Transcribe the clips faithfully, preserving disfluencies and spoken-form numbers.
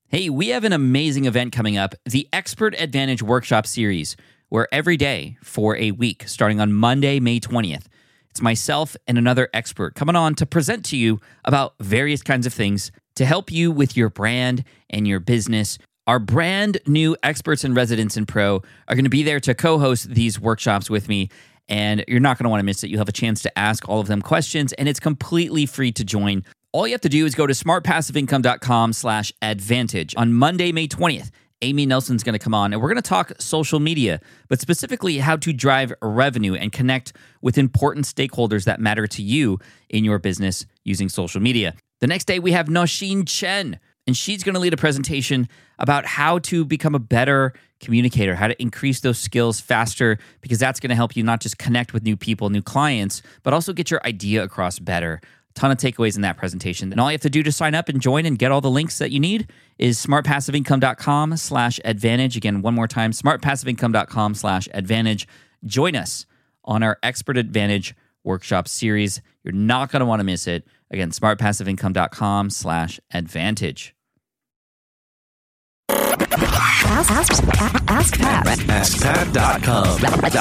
Hey, we have an amazing event coming up, the Expert Advantage Workshop Series, where every day for a week, starting on Monday, May twentieth, it's myself and another expert coming on to present to you about various kinds of things to help you with your brand and your business. Our brand new experts and residents in Pro are going to be there to co-host these workshops with me, and you're not going to want to miss it. You'll have a chance to ask all of them questions, and it's completely free to join. All you have to do is go to smartpassiveincome.com slash advantage. On Monday, May twentieth, Amy Nelson's going to come on, and we're going to talk social media, but specifically how to drive revenue and connect with important stakeholders that matter to you in your business using social media. The next day, we have Nosheen Chen, and she's going to lead a presentation about how to become a better communicator, how to increase those skills faster, because that's going to help you not just connect with new people, new clients, but also get your idea across better. Ton of takeaways in that presentation. And all you have to do to sign up and join and get all the links that you need is smartpassiveincome.com slash advantage. Again, one more time, smartpassiveincome.com slash advantage. Join us on our Expert Advantage Workshop Series. You're not going to want to miss it. Again, smartpassiveincome.com slash advantage. Ask, ask, ask Pat. ask pat dot com.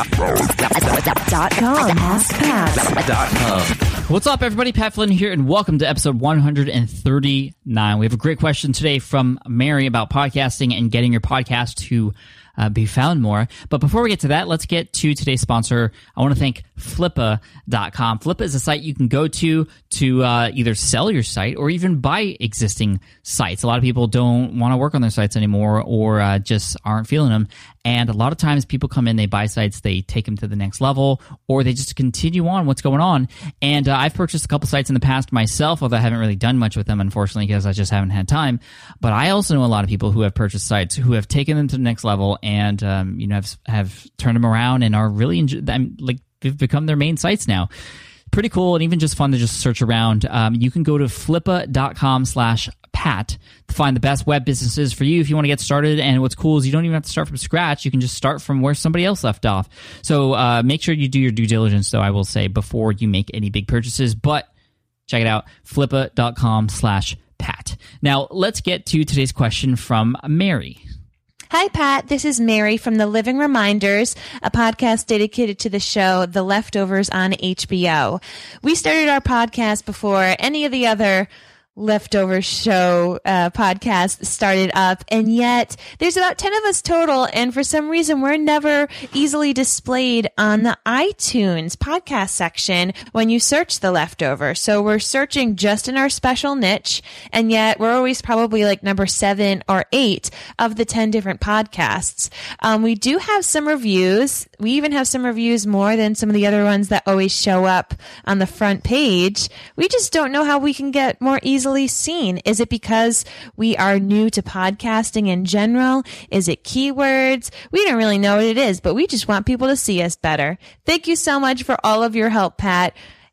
Dot com. ask pat dot com. What's up, everybody? Pat Flynn here, and welcome to episode one thirty-nine. We have a great question today from Mary about podcasting and getting your podcast to uh, be found more. But before we get to that, let's get to today's sponsor. I want to thank Flippa dot com. Flippa is a site you can go to to uh, either sell your site or even buy existing sites. A lot of people don't want to work on their sites anymore or uh, just aren't feeling them. And a lot of times people come in, they buy sites, they take them to the next level, or they just continue on what's going on. And uh, I've purchased a couple sites in the past myself, although I haven't really done much with them, unfortunately, because I just haven't had time. But I also know a lot of people who have purchased sites, who have taken them to the next level and um, you know have, have turned them around and are really enjoy- I'm, like they've become their main sites now. Pretty cool, and even just fun to just search around. Um, you can go to flippa.com slash Pat to find the best web businesses for you if you want to get started. And what's cool is you don't even have to start from scratch. You can just start from where somebody else left off. So uh, make sure you do your due diligence, though, I will say, before you make any big purchases. But check it out, flippa.com slash Pat. Now, let's get to today's question from Mary. Hi, Pat. This is Mary from The Living Reminders, a podcast dedicated to the show The Leftovers on H B O. We started our podcast before any of the other Leftover show uh, podcast started up, and yet there's about ten of us total, and for some reason we're never easily displayed on the iTunes podcast section when you search The Leftover. So we're searching just in our special niche, and yet we're always probably like number seven or eight of the ten different podcasts. Um, we do have some reviews. We even have some reviews more than some of the other ones that always show up on the front page. We just don't know how we can get more easily seen. Is it because we are new to podcasting in general? Is it keywords? We don't really know what it is, but we just want people to see us better. Thank you so much for all of your help, Pat,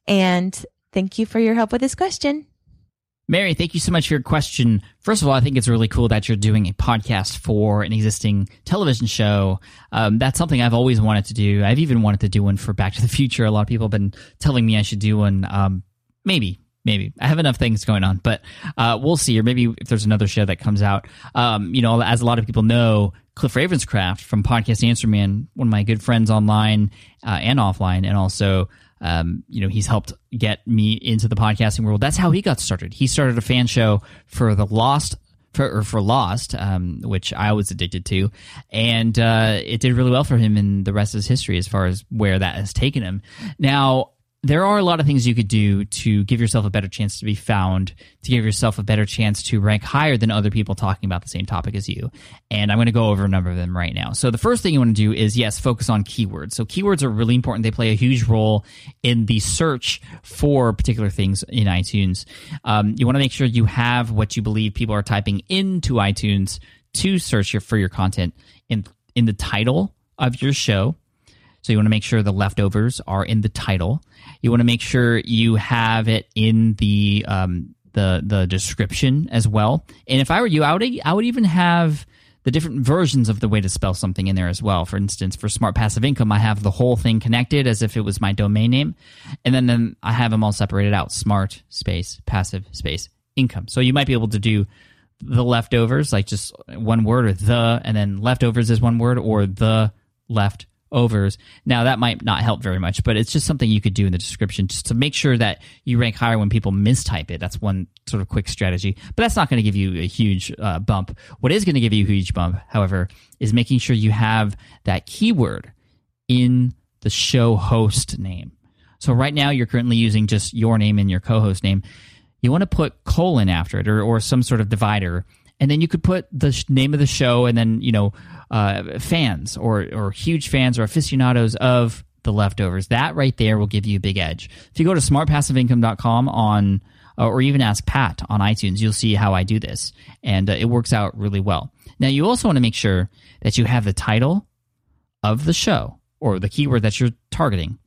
and thank you for your help with this question. Mary, thank you so much for your question. First of all, I think it's really cool that you're doing a podcast for an existing television show. Um, that's something I've always wanted to do. I've even wanted to do one for Back to the Future. A lot of people have been telling me I should do one. Um, maybe. Maybe. I have enough things going on, but uh, we'll see. Or maybe if there's another show that comes out. Um, you know, as a lot of people know, Cliff Ravenscraft from Podcast Answer Man, one of my good friends online uh, and offline, and also, um, you know, he's helped get me into the podcasting world. That's how he got started. He started a fan show for the Lost, for, or for Lost, um, which I was addicted to, and uh, it did really well for him, and the rest is history as far as where that has taken him. Now, there are a lot of things you could do to give yourself a better chance to be found, to give yourself a better chance to rank higher than other people talking about the same topic as you. And I'm going to go over a number of them right now. So the first thing you want to do is, yes, focus on keywords. So keywords are really important. They play a huge role in the search for particular things in iTunes. Um, you want to make sure you have what you believe people are typing into iTunes to search your, for your content in in the title of your show. So you want to make sure the leftovers are in the title. You want to make sure you have it in the um, the the description as well. And if I were you, I would I would even have the different versions of the way to spell something in there as well. For instance, for Smart Passive Income, I have the whole thing connected as if it was my domain name, and then, then I have them all separated out: Smart space Passive space Income. So you might be able to do the leftovers, like just one word, or the, and then leftovers is one word, or the leftovers. Now, that might not help very much, but it's just something you could do in the description just to make sure that you rank higher when people mistype it. That's one sort of quick strategy, but that's not going to give you a huge uh, bump. What is going to give you a huge bump, however, is making sure you have that keyword in the show host name. So right now, you're currently using just your name and your co-host name. You want to put colon after it, or, or some sort of divider, and then you could put the sh- name of the show, and then, you know, uh, fans or or huge fans or aficionados of the leftovers. That right there will give you a big edge. If you go to smart passive income dot com on, uh, or even Ask Pat on iTunes, you'll see how I do this, and uh, it works out really well. Now, you also want to make sure that you have the title of the show, or the keyword that you're targeting,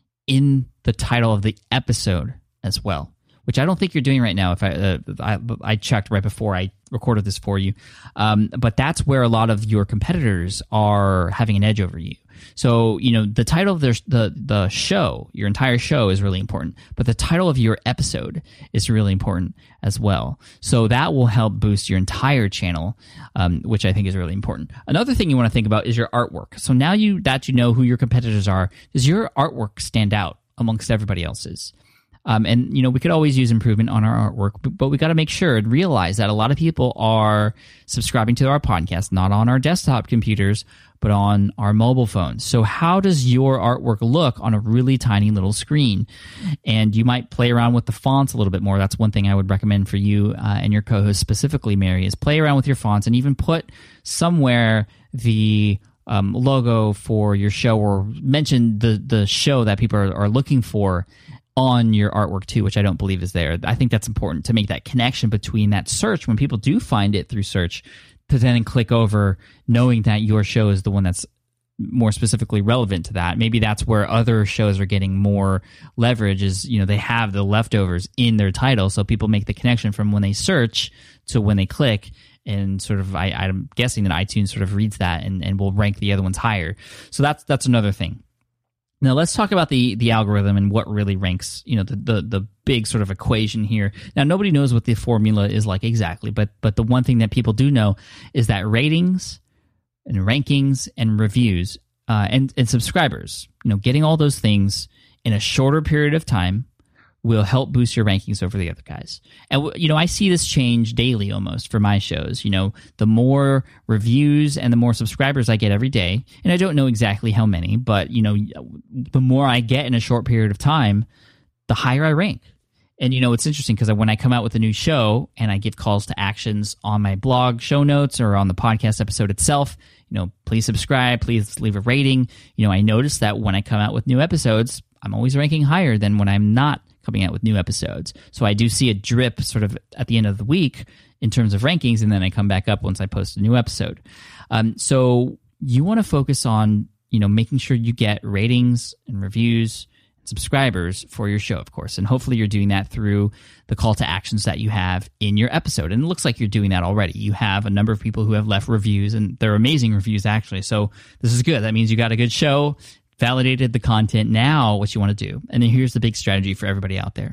in the title of the episode as well, which I don't think you're doing right now. If I uh, I, I checked right before I recorded this for you, um, but that's where a lot of your competitors are having an edge over you. So, you know, the title of their, the the show, your entire show, is really important, but the title of your episode is really important as well. So that will help boost your entire channel, um, which I think is really important. Another thing you want to think about is your artwork. So now you that you know who your competitors are, does your artwork stand out amongst everybody else's? Um, and, you know, we could always use improvement on our artwork, but, but we got to make sure and realize that a lot of people are subscribing to our podcast, not on our desktop computers, but on our mobile phones. So how does your artwork look on a really tiny little screen? And you might play around with the fonts a little bit more. That's one thing I would recommend for you uh, and your co-host specifically, Mary, is play around with your fonts and even put somewhere the um, logo for your show, or mention the, the show that people are, are looking for on your artwork too, which I don't believe is there. I think that's important to make that connection between that search, when people do find it through search, to then click over knowing that your show is the one that's more specifically relevant to that. Maybe that's where other shows are getting more leverage, is, you know, they have the leftovers in their title, so people make the connection from when they search to when they click, and sort of I, I'm guessing that iTunes sort of reads that and, and will rank the other ones higher. So that's that's another thing. Now let's talk about the the algorithm and what really ranks, you know, the, the the big sort of equation here. Now, nobody knows what the formula is like exactly, but but the one thing that people do know is that ratings and rankings and reviews uh, and and subscribers, you know, getting all those things in a shorter period of time will help boost your rankings over the other guys. And, you know, I see this change daily almost for my shows. You know, the more reviews and the more subscribers I get every day, and I don't know exactly how many, but, you know, the more I get in a short period of time, the higher I rank. And, you know, it's interesting because when I come out with a new show and I give calls to actions on my blog show notes or on the podcast episode itself, you know, please subscribe, please leave a rating. You know, I notice that when I come out with new episodes, I'm always ranking higher than when I'm not coming out with new episodes. So I do see a drip sort of at the end of the week in terms of rankings, and then I come back up once I post a new episode. Um, so you want to focus on, you know, making sure you get ratings and reviews and subscribers for your show, of course. And hopefully you're doing that through the call to actions that you have in your episode. And it looks like you're doing that already. You have a number of people who have left reviews, and they're amazing reviews, actually. So this is good. That means you got a good show, validated the content. Now what you want to do, and then here's the big strategy for everybody out there.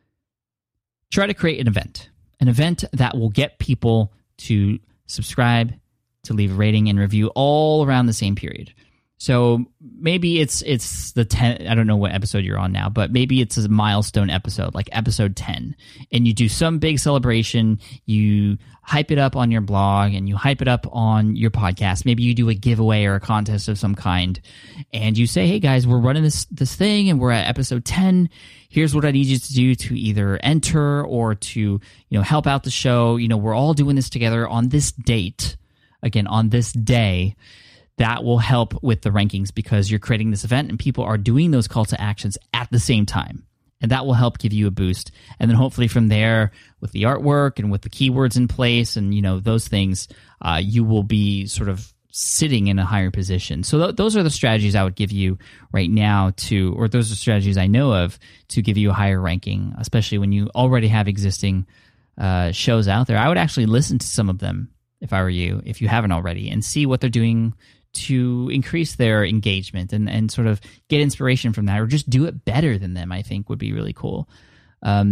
Try to create an event, an event that will get people to subscribe, to leave a rating and review all around the same period. So maybe it's it's the ten, I don't know what episode you're on now, but maybe it's a milestone episode, like episode ten, and you do some big celebration, you hype it up on your blog and you hype it up on your podcast. Maybe you do a giveaway or a contest of some kind, and you say, hey guys, we're running this this thing and we're at episode ten. Here's what I need you to do to either enter or to, you know, help out the show. You know, we're all doing this together on this date, again, on this day. That will help with the rankings because you're creating this event and people are doing those call to actions at the same time. And that will help give you a boost. And then hopefully from there, with the artwork and with the keywords in place and, you know, those things, uh, you will be sort of sitting in a higher position. So th- those are the strategies I would give you right now to, or those are strategies I know of to give you a higher ranking, especially when you already have existing uh, shows out there. I would actually listen to some of them if I were you, if you haven't already, and see what they're doing to increase their engagement and, and sort of get inspiration from that, or just do it better than them, I think would be really cool. Um,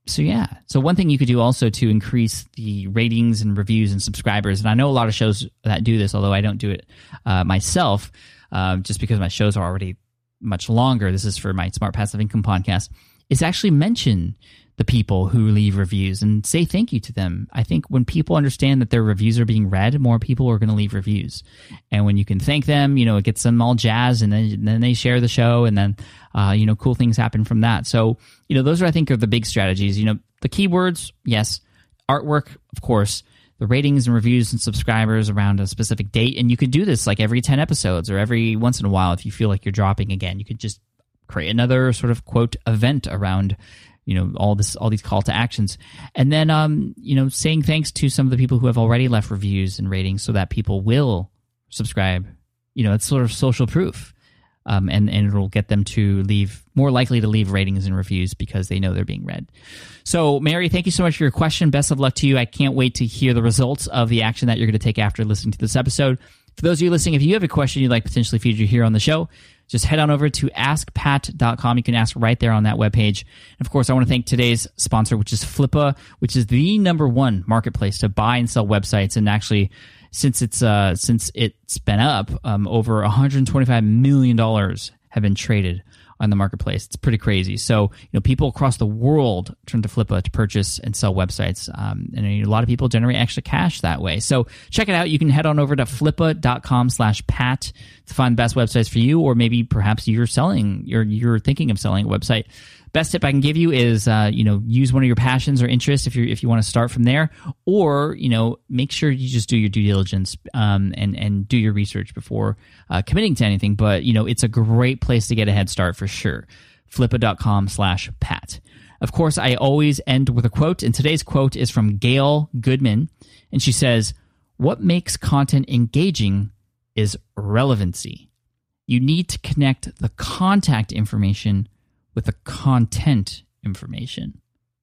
So yeah. So one thing you could do also to increase the ratings and reviews and subscribers, and I know a lot of shows that do this, although I don't do it uh, myself, uh, just because my shows are already much longer. This is for my Smart Passive Income podcast, is actually mention the people who leave reviews and say thank you to them. I think when people understand that their reviews are being read, more people are going to leave reviews. And when you can thank them, you know, it gets them all jazzed, and then, then they share the show, and then, uh, you know, cool things happen from that. So, you know, those are, I think, are the big strategies. You know, the keywords, yes. Artwork, of course. The ratings and reviews and subscribers around a specific date. And you could do this like every ten episodes or every once in a while if you feel like you're dropping again. You could just create another sort of, quote, event around, you know, all this, all these call to actions. And then, um, you know, saying thanks to some of the people who have already left reviews and ratings so that people will subscribe. You know, it's sort of social proof. Um, and, and it'll get them to leave, more likely to leave ratings and reviews because they know they're being read. So, Mary, thank you so much for your question. Best of luck to you. I can't wait to hear the results of the action that you're going to take after listening to this episode. For those of you listening, if you have a question you'd like potentially featured here on the show, just head on over to ask pat dot com. You can ask right there on that webpage. And of course, I want to thank today's sponsor, which is Flippa, which is the number one marketplace to buy and sell websites. And actually, since it's uh, since it's been up, um, over one hundred twenty-five million dollars have been traded on the marketplace. It's pretty crazy. So, you know, people across the world turn to Flippa to purchase and sell websites. Um, and a lot of people generate extra cash that way. So check it out. You can head on over to flippa dot com slash pat to find the best websites for you, or maybe perhaps you're selling, you're, you're thinking of selling a website. Best tip I can give you is, uh, you know, use one of your passions or interests if you if you want to start from there, or, you know, make sure you just do your due diligence um, and and do your research before uh, committing to anything. But, you know, it's a great place to get a head start for sure. flippa dot com slash pat. Of course, I always end with a quote, and today's quote is from Gail Goodman, and she says, "What makes content engaging is relevancy. You need to connect the contact information with the content information."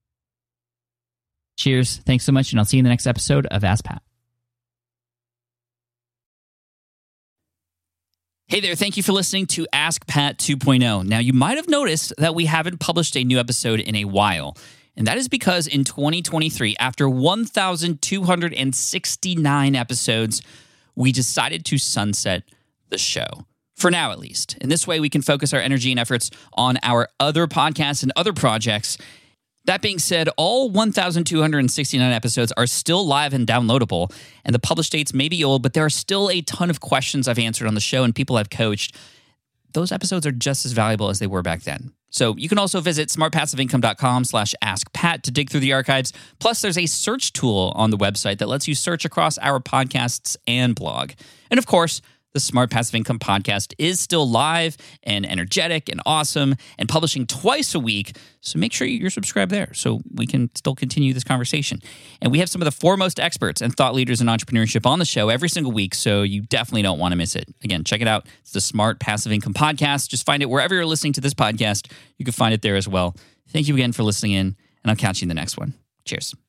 Cheers. Thanks so much, and I'll see you in the next episode of Ask Pat. Hey there, thank you for listening to Ask Pat two point oh. Now, you might have noticed that we haven't published a new episode in a while, and that is because in twenty twenty-three, after one thousand two hundred sixty-nine episodes, we decided to sunset the show. For now, at least. In this way, we can focus our energy and efforts on our other podcasts and other projects. That being said, all one thousand two hundred sixty-nine episodes are still live and downloadable, and the published dates may be old, but there are still a ton of questions I've answered on the show and people I've coached. Those episodes are just as valuable as they were back then. So you can also visit smart passive income dot com slash ask pat to dig through the archives. Plus, there's a search tool on the website that lets you search across our podcasts and blog. And of course, the Smart Passive Income podcast is still live and energetic and awesome and publishing twice a week. So make sure you're subscribed there so we can still continue this conversation. And we have some of the foremost experts and thought leaders in entrepreneurship on the show every single week, so you definitely don't want to miss it. Again, check it out. It's the Smart Passive Income podcast. Just find it wherever you're listening to this podcast. You can find it there as well. Thank you again for listening in, and I'll catch you in the next one. Cheers.